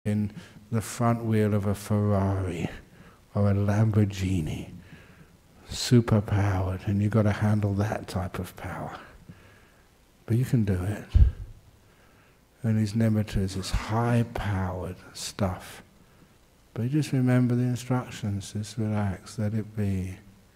in the front wheel of a Ferrari or a Lamborghini, super powered, and you've got to handle that type of power. But you can do it. And these nimittas is high-powered stuff. But you just remember the instructions, just relax, let it be.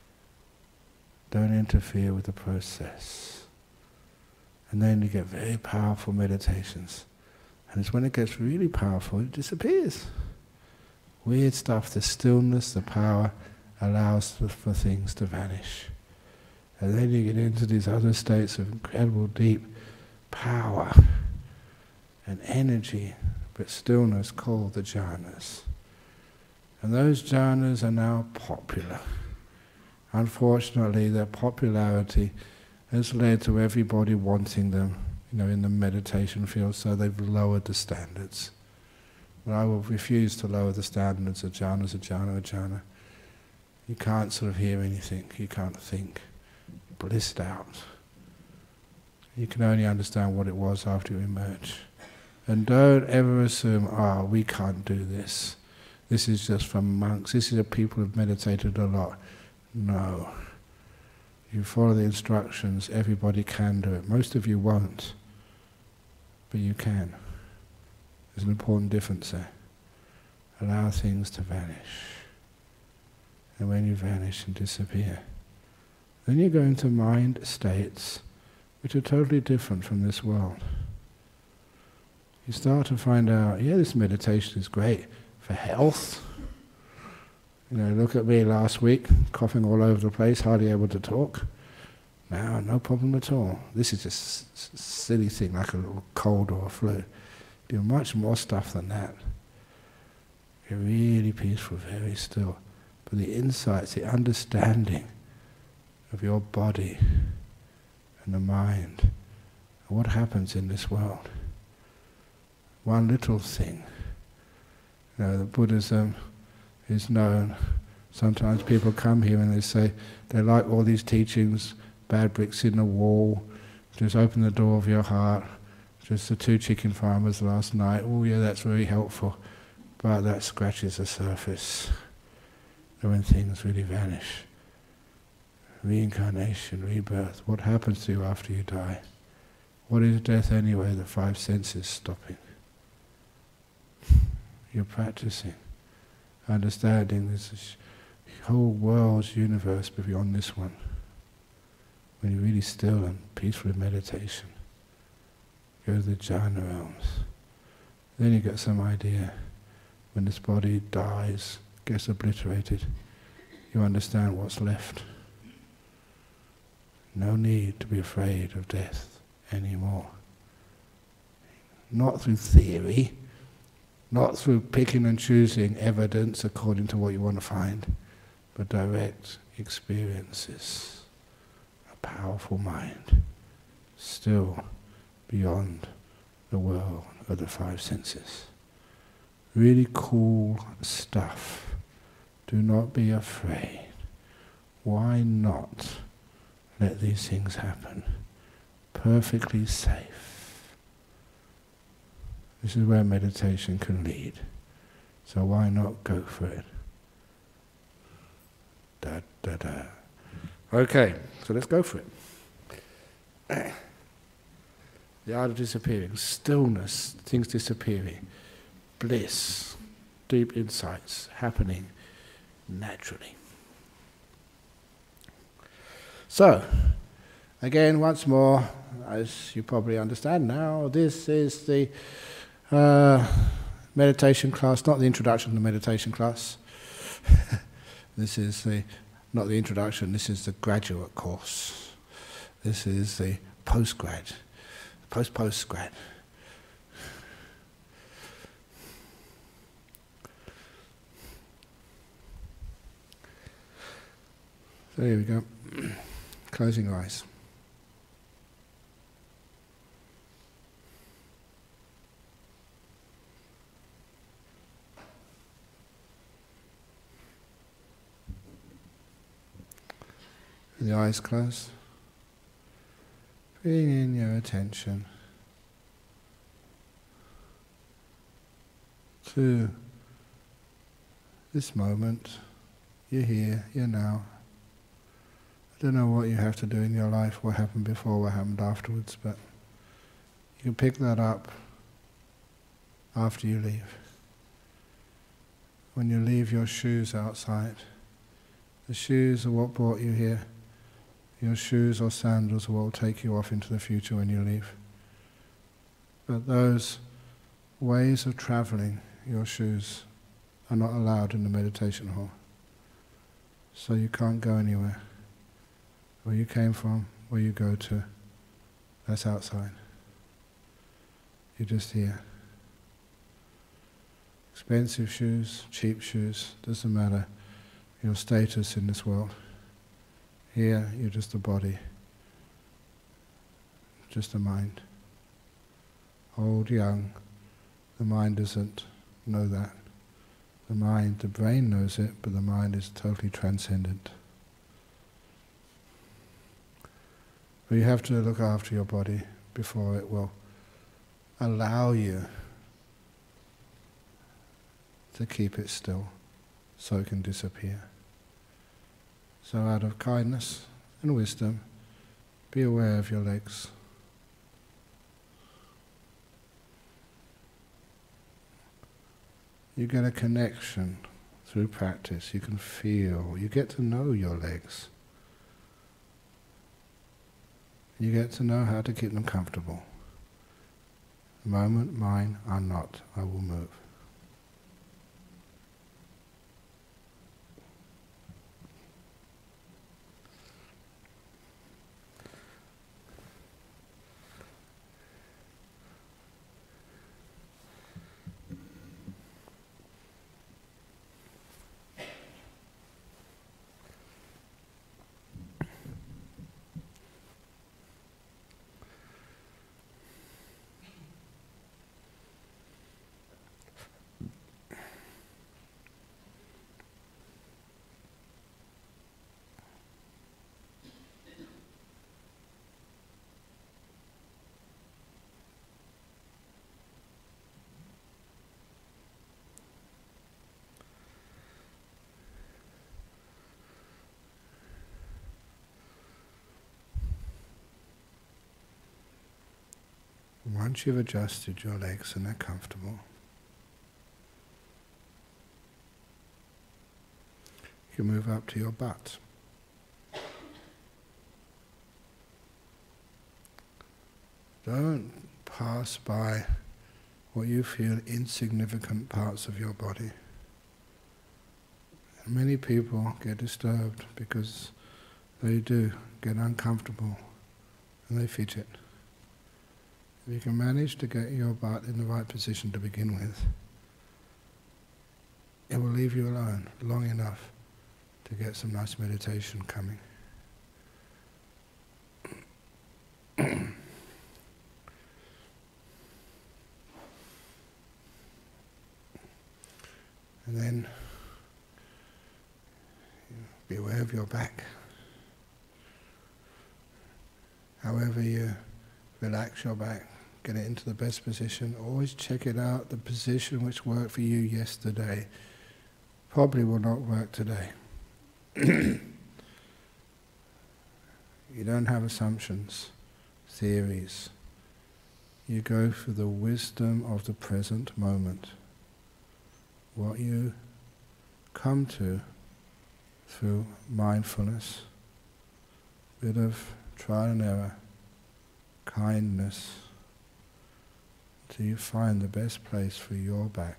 Don't interfere with the process. And then you get very powerful meditations. And it's when it gets really powerful, it disappears. Weird stuff, the stillness, the power allows for things to vanish. And then you get into these other states of incredible deep power and energy, but stillness called the jhanas. And those jhanas are now popular. Unfortunately, their popularity has led to everybody wanting them, in the meditation field, so they've lowered the standards. But I will refuse to lower the standards of jhanas, a jhana. You can't sort of hear anything, you can't think. Blissed out. You can only understand what it was after you emerge. And don't ever assume, we can't do this. This is just for monks, this is for people who've meditated a lot. No. You follow the instructions, everybody can do it. Most of you won't, but you can. There's an important difference there. Allow things to vanish. And when you vanish and disappear, then you go into mind states which are totally different from this world. You start to find out, this meditation is great for health. Look at me last week, coughing all over the place, hardly able to talk. Now, no problem at all. This is just a silly thing, like a little cold or a flu. Do much more stuff than that. You're really peaceful, very still. But the insights, the understanding of your body and the mind, and what happens in this world. One little thing. The Buddhism is known. Sometimes people come here and they say they like all these teachings, bad bricks in the wall, just open the door of your heart, just the 2 chicken farmers last night, that's very helpful, but that scratches the surface. And when things really vanish, reincarnation, rebirth, what happens to you after you die? What is death anyway? The 5 senses stopping. You're practicing, understanding this whole world's universe beyond this one. When you're really still and peaceful in meditation, go to the jhana realms. Then you get some idea. When this body dies, gets obliterated, you understand what's left. No need to be afraid of death anymore. Not through theory, not through picking and choosing evidence according to what you want to find, but direct experiences. A powerful mind, still beyond the world of the 5 senses. Really cool stuff. Do not be afraid. Why not let these things happen? Perfectly safe. This is where meditation can lead. So why not go for it? Da, da, da. Okay, so let's go for it. The art of disappearing, stillness, things disappearing, bliss, deep insights happening naturally. So, again, once more, as you probably understand now, this is the meditation class, not the introduction to the meditation class. This is not the introduction, this is the graduate course. This is the postgrad, postgrad. So here we go. Closing your eyes. The eyes closed. Bring in your attention to to this moment. You're here, you're now. I don't know what you have to do in your life, what happened before, what happened afterwards, but you can pick that up after you leave. When you leave your shoes outside, the shoes are what brought you here. Your shoes or sandals are what will take you off into the future when you leave. But those ways of traveling, your shoes, are not allowed in the meditation hall. So you can't go anywhere. Where you came from, where you go to, that's outside. You're just here. Expensive shoes, cheap shoes, doesn't matter your status in this world. Here, you're just a body, just a mind. Old, young, the mind doesn't know that. The mind, the brain knows it, but the mind is totally transcendent. But you have to look after your body before it will allow you to keep it still so it can disappear. So out of kindness and wisdom, be aware of your legs. You get a connection through practice. You can feel, you get to know your legs. You get to know how to keep them comfortable. The moment mine are not, I will move. Once you've adjusted your legs and they're comfortable, you can move up to your butt. Don't pass by what you feel insignificant parts of your body. And many people get disturbed because they do get uncomfortable and they fidget. If you can manage to get your butt in the right position to begin with, it will leave you alone long enough to get some nice meditation coming. And then be aware of your back. However you relax your back, get it into the best position. Always check it out. The position which worked for you yesterday probably will not work today. You don't have assumptions, theories. You go for the wisdom of the present moment. What you come to through mindfulness, bit of trial and error, kindness, till you find the best place for your back.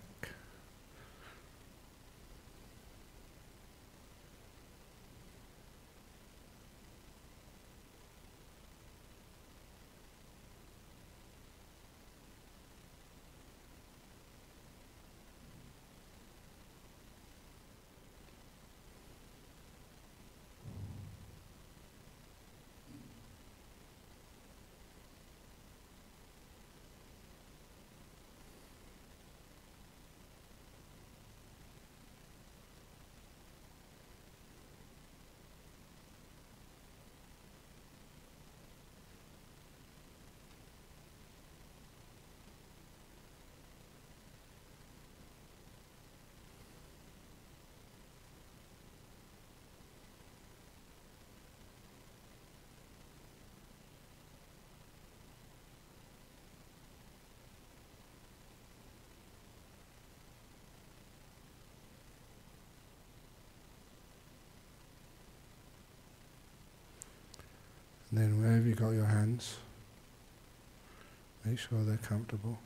And then wherever you got your hands, make sure they're comfortable.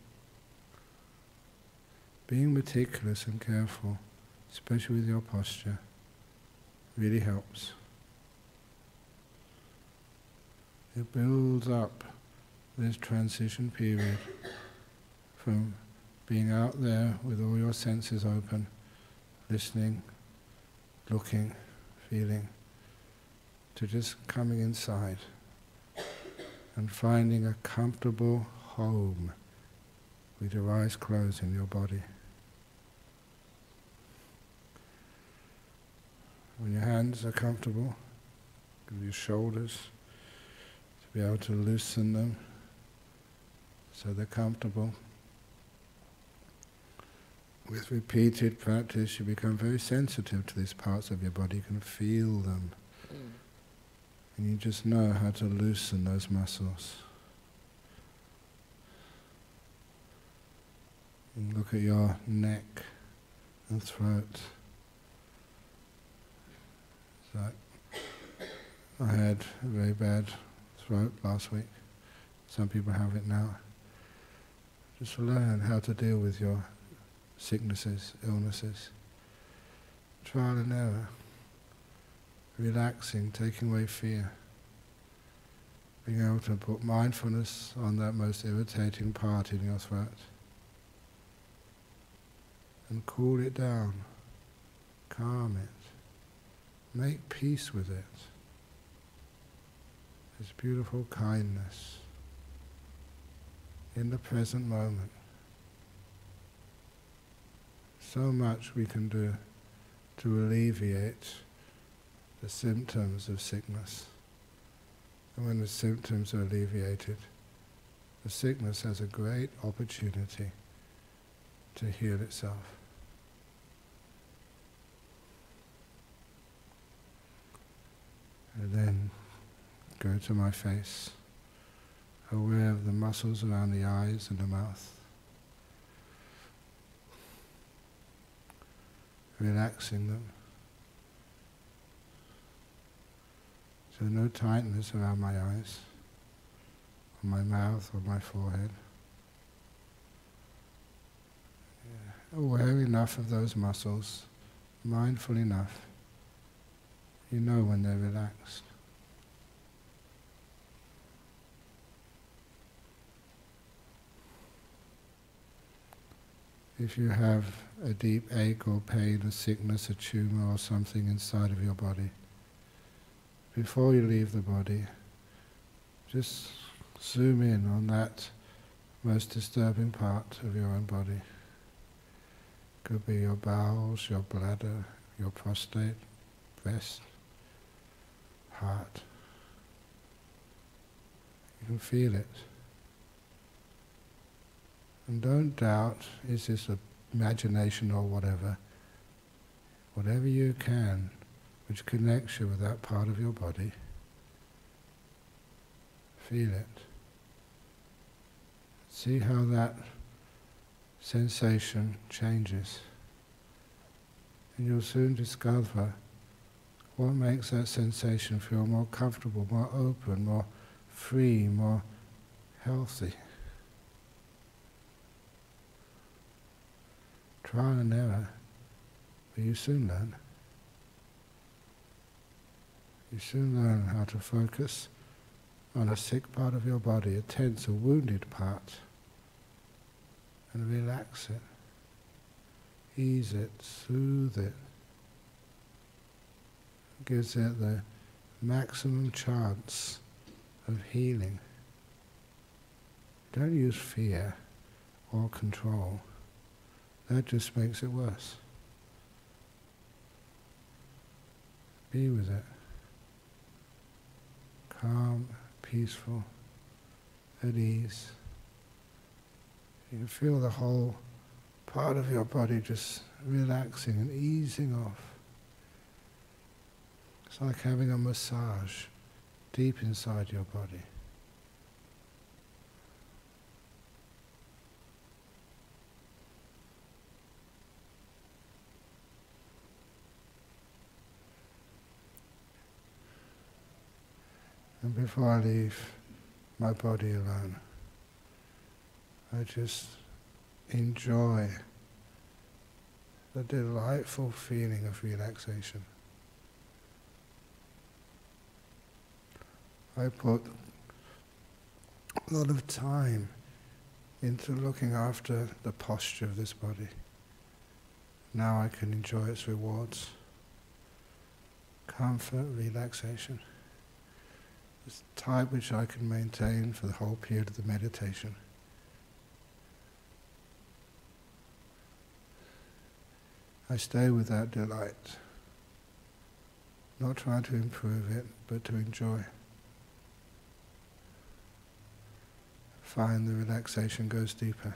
Being meticulous and careful, especially with your posture, really helps. It builds up this transition period from being out there with all your senses open, listening, looking, feeling, to just coming inside and finding a comfortable home with your eyes closed in your body. When your hands are comfortable, give your shoulders, to be able to loosen them so they're comfortable. With repeated practice, you become very sensitive to these parts of your body. You can feel them. And you just know how to loosen those muscles. And look at your neck and throat. It's like I had a very bad throat last week. Some people have it now. Just learn how to deal with your sicknesses, illnesses. Trial and error. Relaxing, taking away fear. Being able to put mindfulness on that most irritating part in your throat. And cool it down. Calm it. Make peace with it. This beautiful kindness in the present moment. So much we can do to alleviate the symptoms of sickness. And when the symptoms are alleviated, the sickness has a great opportunity to heal itself. And then go to my face, aware of the muscles around the eyes and the mouth. Relaxing them. So no tightness around my eyes, or my mouth, or my forehead. Aware enough of those muscles, mindful enough, you know when they're relaxed. If you have a deep ache or pain, a sickness, a tumor or something inside of your body, before you leave the body, just zoom in on that most disturbing part of your own body. Could be your bowels, your bladder, your prostate, breast, heart. You can feel it. And don't doubt, is this imagination or whatever? Whatever you can, which connects you with that part of your body, feel it. See how that sensation changes. And you'll soon discover what makes that sensation feel more comfortable, more open, more free, more healthy. Trial and error, but you soon learn. You soon learn how to focus on a sick part of your body, a tense, a wounded part, and relax it, ease it, soothe it. Gives it the maximum chance of healing. Don't use fear or control. That just makes it worse. Be with it. Calm, peaceful, at ease. You can feel the whole part of your body just relaxing and easing off. It's like having a massage deep inside your body. And before I leave my body alone, I just enjoy the delightful feeling of relaxation. I put a lot of time into looking after the posture of this body. Now I can enjoy its rewards. Comfort, relaxation. It's the type which I can maintain for the whole period of the meditation. I stay with that delight, not trying to improve it, but to enjoy. Find the relaxation goes deeper.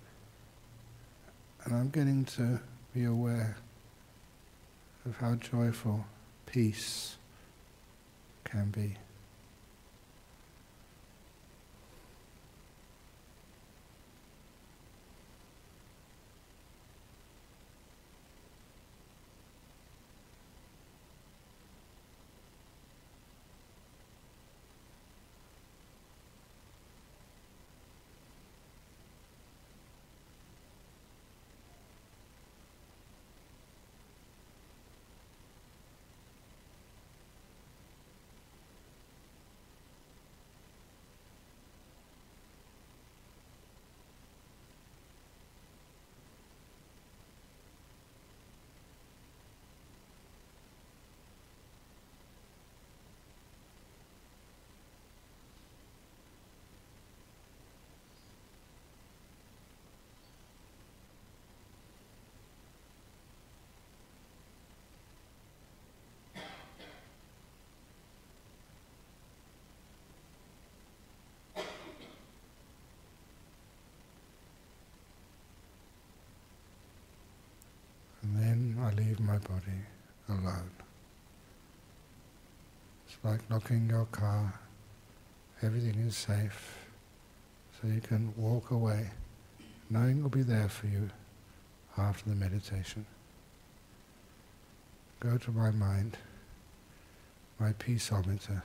And I'm getting to be aware of how joyful peace can be. And then I leave my body alone. It's like locking your car. Everything is safe, so you can walk away, knowing it'll be there for you after the meditation. Go to my mind, my peaceometer.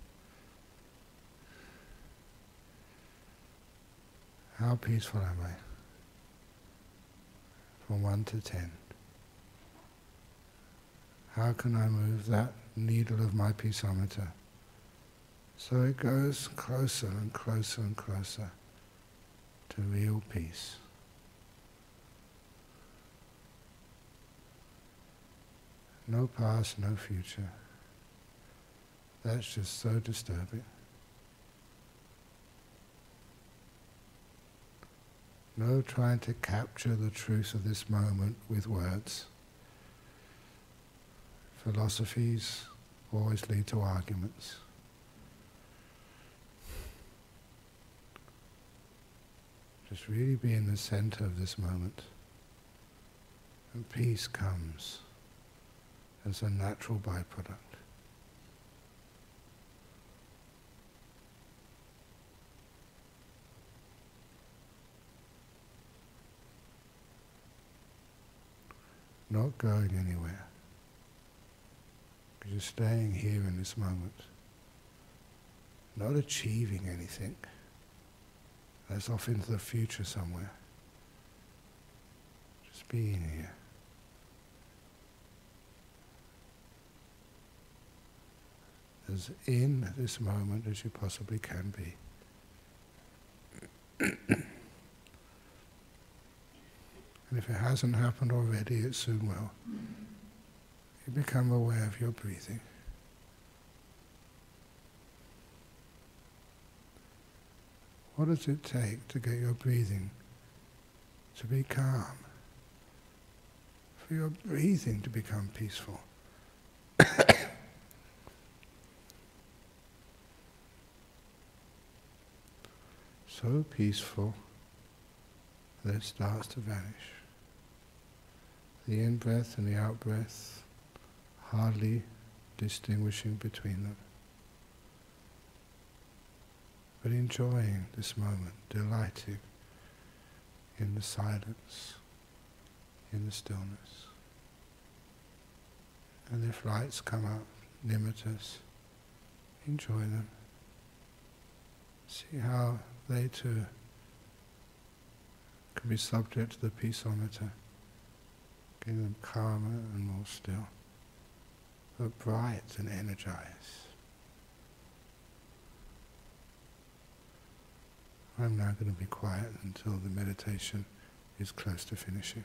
How peaceful am I? From 1 to 10. How can I move that needle of my peaceometer so it goes closer and closer and closer to real peace? No past, no future. That's just so disturbing. No trying to capture the truth of this moment with words. Philosophies always lead to arguments. Just really be in the center of this moment. And peace comes as a natural byproduct. Not going anywhere. Because you're staying here in this moment. Not achieving anything. That's off into the future somewhere. Just being here. As in this moment as you possibly can be. And if it hasn't happened already, it soon will. You become aware of your breathing. What does it take to get your breathing to be calm? For your breathing to become peaceful? So peaceful that it starts to vanish. The in-breath and the out-breath, hardly distinguishing between them. But enjoying this moment, delighting in the silence, in the stillness. And if lights come up, nimitas, enjoy them, See how they too can be subject to the peaceometer, getting them calmer and more still, but bright and energized. I'm now going to be quiet until the meditation is close to finishing.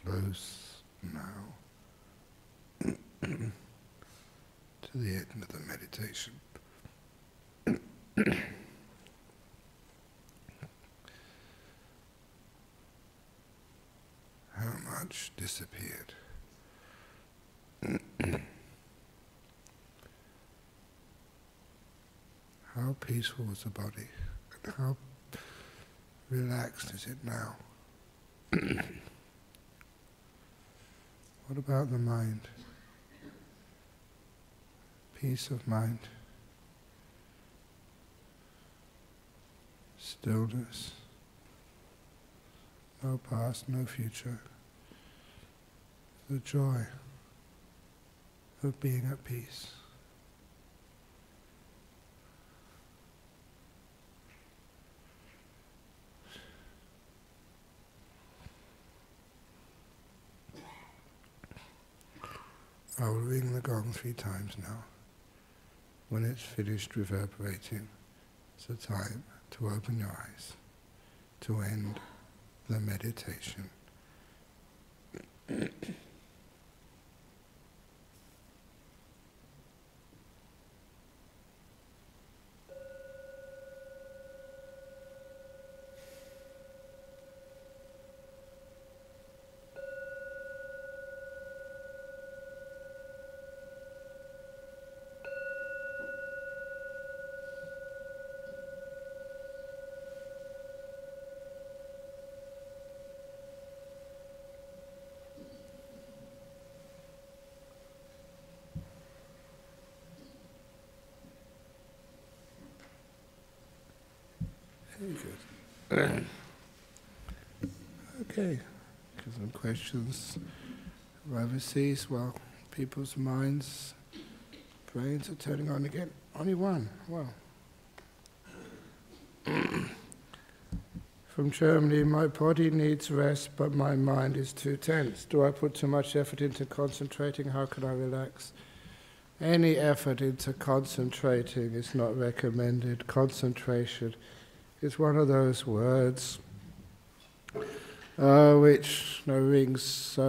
close now to the end of the meditation. How much disappeared? How peaceful is the body? And how relaxed is it now? What about the mind? Peace of mind. Stillness. No past, no future. The joy of being at peace. I will ring the gong 3 times now. When it's finished reverberating, it's the time to open your eyes, to end the meditation. Very good. Okay, some questions overseas. Well, people's minds, brains are turning on again. Only one. Wow. From Germany, my body needs rest, but my mind is too tense. Do I put too much effort into concentrating? How can I relax? Any effort into concentrating is not recommended. Concentration is one of those words which rings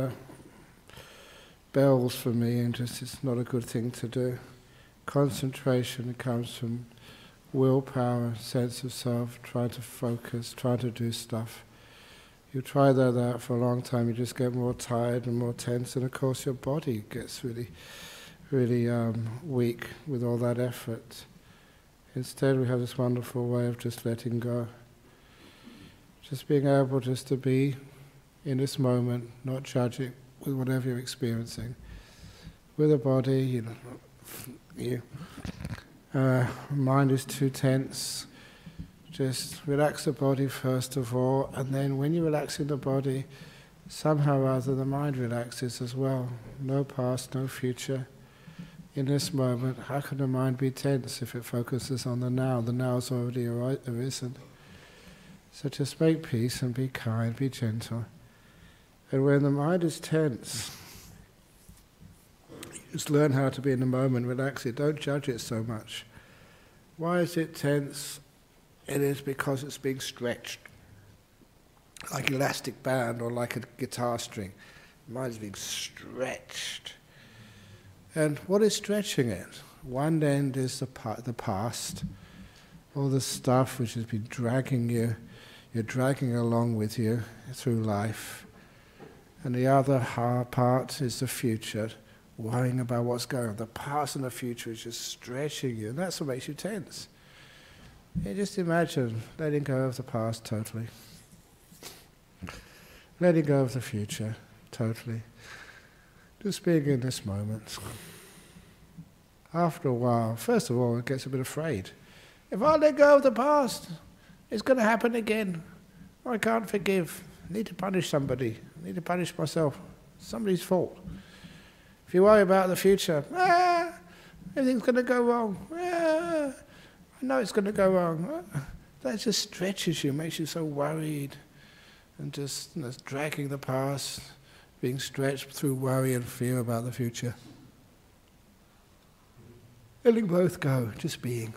bells for me, and just it's not a good thing to do. Concentration comes from willpower, sense of self, trying to focus, trying to do stuff. You try that out for a long time, you just get more tired and more tense, and of course your body gets really weak with all that effort. Instead, we have this wonderful way of just letting go. Just being able just to be in this moment, not judging with whatever you're experiencing. With a body, mind is too tense. Just relax the body first of all, and then when you're relaxing the body, somehow or other the mind relaxes as well. No past, no future. In this moment, how can the mind be tense if it focuses on the now? The now's already arisen. So just make peace and be kind, be gentle. And when the mind is tense, just learn how to be in the moment, relax it, don't judge it so much. Why is it tense? It is because it's being stretched. Like elastic band or like a guitar string. The mind's being stretched. And what is stretching it? One end is the past, all the stuff which has been dragging you, you're dragging along with you through life. And the other part is the future, worrying about what's going on. The past and the future is just stretching you, and that's what makes you tense. You just imagine letting go of the past totally. Letting go of the future totally. Just being in this moment. After a while, first of all, it gets a bit afraid. If I let go of the past, it's going to happen again. I can't forgive. I need to punish somebody. I need to punish myself. Somebody's fault. If you worry about the future, everything's going to go wrong. I know it's going to go wrong. That just stretches you, makes you so worried, and just dragging the past, being stretched through worry and fear about the future. Letting both go, just being.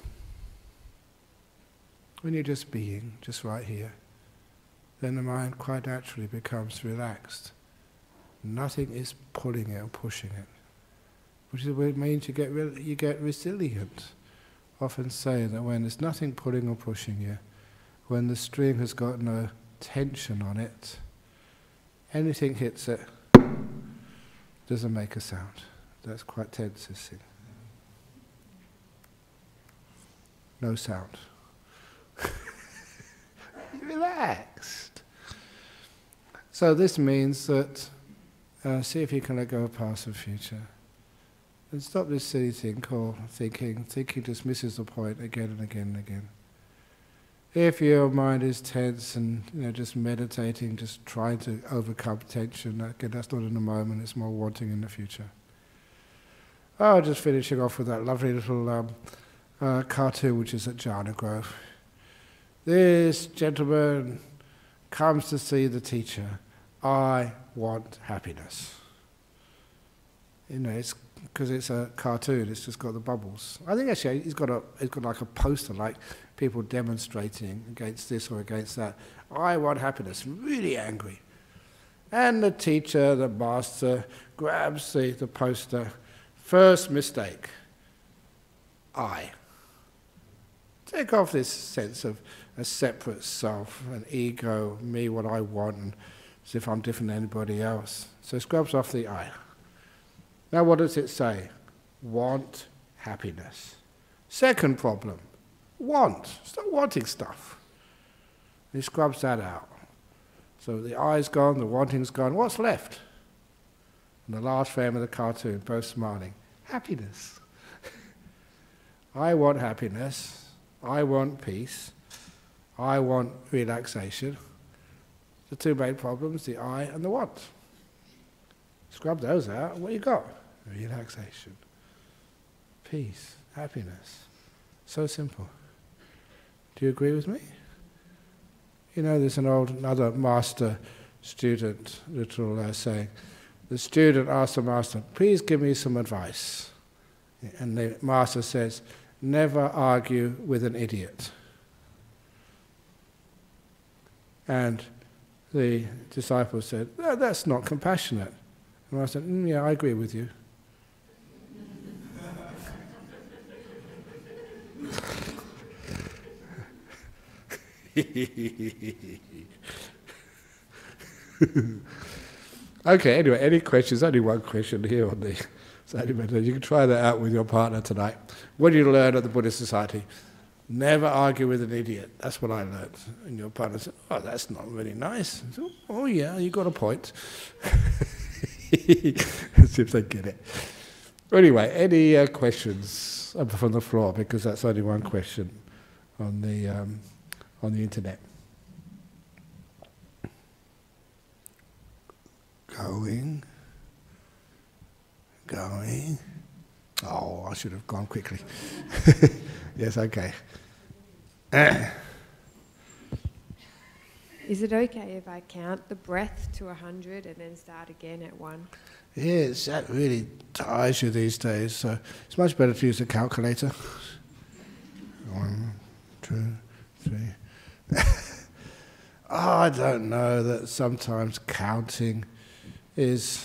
When you're just being, just right here, then the mind quite naturally becomes relaxed. Nothing is pulling it or pushing it, which is what it means you get resilient. Often say that when there's nothing pulling or pushing you, when the string has got no tension on it, anything hits it, doesn't make a sound. That's quite tense, this thing. No sound. Relaxed. So this means that see if you can let go of past and future. And stop this silly thing called thinking. Thinking just misses the point again and again and again. If your mind is tense and just meditating, just trying to overcome tension, again, that's not in the moment, it's more wanting in the future. Oh, just finishing off with that lovely little cartoon which is at Jhana Grove. This gentleman comes to see the teacher. I want happiness. It's because it's a cartoon, it's just got the bubbles. I think actually he's got like a poster, like people demonstrating against this or against that. I want happiness, really angry. And the teacher, the master, grabs the poster. First mistake, I. Take off this sense of a separate self, an ego, me, what I want, and as if I'm different than anybody else. So it scrubs off the I. Now what does it say? Want happiness. Second problem, want. Stop wanting stuff. He scrubs that out. So the I's gone, the wanting's gone. What's left? And the last frame of the cartoon, both smiling. Happiness. I want happiness. I want peace. I want relaxation. The two main problems, the I and the want. Scrub those out, what you got? Relaxation, peace, happiness. So simple. Do you agree with me? There's another master-student little saying. The student asks the master, please give me some advice. And the master says, never argue with an idiot. And the disciple said, that's not compassionate. And I said, yeah, I agree with you. Okay, anyway, any questions? Only one question here on the Sati meditation. You can try that out with your partner tonight. What did you learn at the Buddhist Society? Never argue with an idiot. That's what I learned. And your partner said, oh, that's not really nice. I said, oh yeah, you got a point. As if they get it. Anyway, any questions from the floor? Because that's only one question on the internet. Going. Oh, I should have gone quickly. Yes, okay. Is it okay if I count the breath to 100 and then start again at 1? Yes, that really tires you these days, so it's much better to use a calculator. 1, 2, 3. I don't know, that sometimes counting is...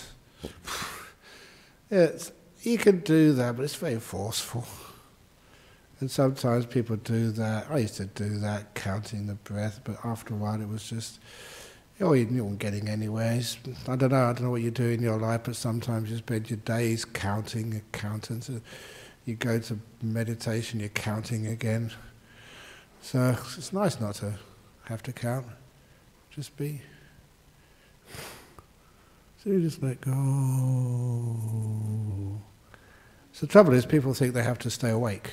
you can do that, but it's very forceful. And sometimes people do that. I used to do that, counting the breath, but after a while it was just, you weren't getting anywhere. I don't know what you do in your life, but sometimes you spend your days counting, So you go to meditation, you're counting again. So it's nice not to have to count, just be. So you just let go. So the trouble is, people think they have to stay awake.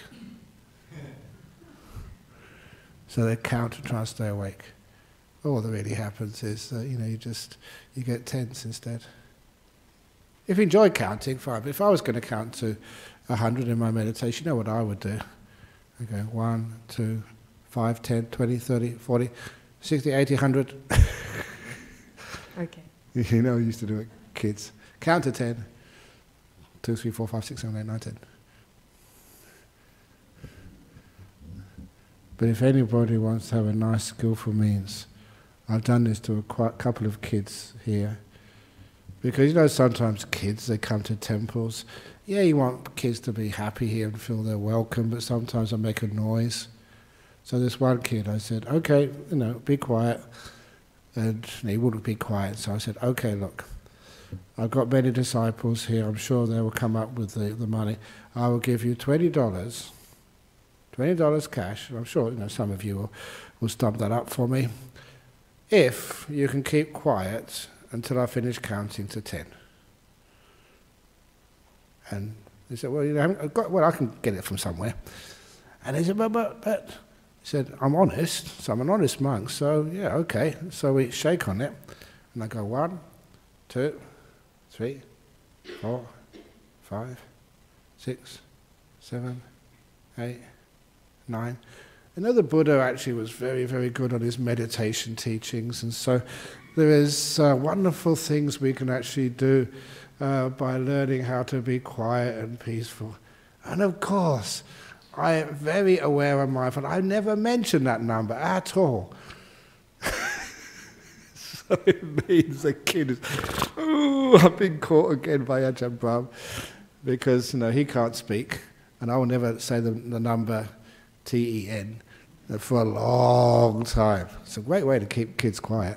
So they count to try and stay awake. All that really happens is that, you get tense instead. If you enjoy counting, fine. But if I was going to count to 100 in my meditation, you know what I would do? I go 1, 2, 5, 10, 20, 30, 40, 60, 80, 100. Okay. I used to do it, kids. Count to 10. 2, 3, 4, 5, 6, 7, 8, 9, 10. But if anybody wants to have a nice, skillful means, I've done this to a couple of kids here. Because you know sometimes kids, they come to temples. Yeah, you want kids to be happy here and feel they're welcome, but sometimes they make a noise. So this one kid, I said, okay, you know, be quiet. And he wouldn't be quiet, so I said, okay, look, I've got many disciples here, I'm sure they will come up with the money. I will give you $20, $20 cash, and I'm sure, you know, some of you will stump that up for me, if you can keep quiet until I finish counting to 10. And they said, well, you know, I can get it from somewhere. And they said, but, he said, I'm honest, so I'm an honest monk, so yeah, okay. So we shake on it, and I go 1, 2, 3, 4, 5, 6, 7, 8, 9. You know, the Buddha actually was very, very good on his meditation teachings, and so there is wonderful things we can actually do by learning how to be quiet and peaceful. And of course, I am very aware of mindfulness. I never mentioned that number at all. So it means the kid is, oh, I've been caught again by Ajahn Brahm, because you know he can't speak, and I will never say the number TEN for a long time. It's a great way to keep kids quiet.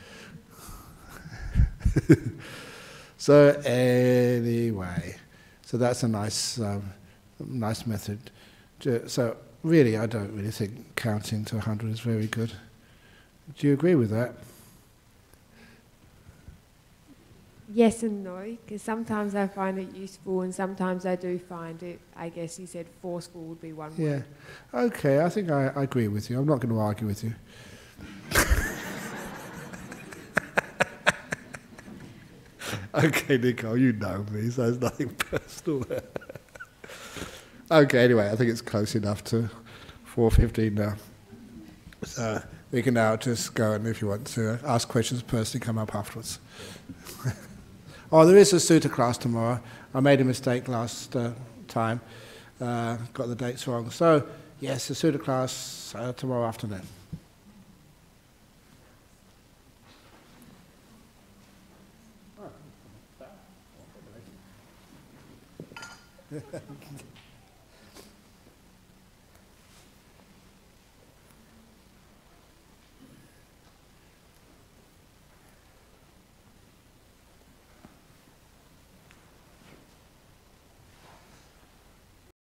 So anyway, so that's a nice method. So really, I don't really think counting to 100 is very good. Do you agree with that? Yes and no, because sometimes I find it useful and sometimes I do find it, I guess you said forceful would be one word. Yeah. Okay, I think I agree with you. I'm not going to argue with you. Okay, Nicole, you know me, so there's nothing personal there. Okay, anyway, I think it's close enough to 4:15 now. So we can now just go, and if you want to ask questions personally, come up afterwards. Oh, there is a Sutta class tomorrow. I made a mistake last time, got the dates wrong. So, yes, the Sutta class tomorrow afternoon.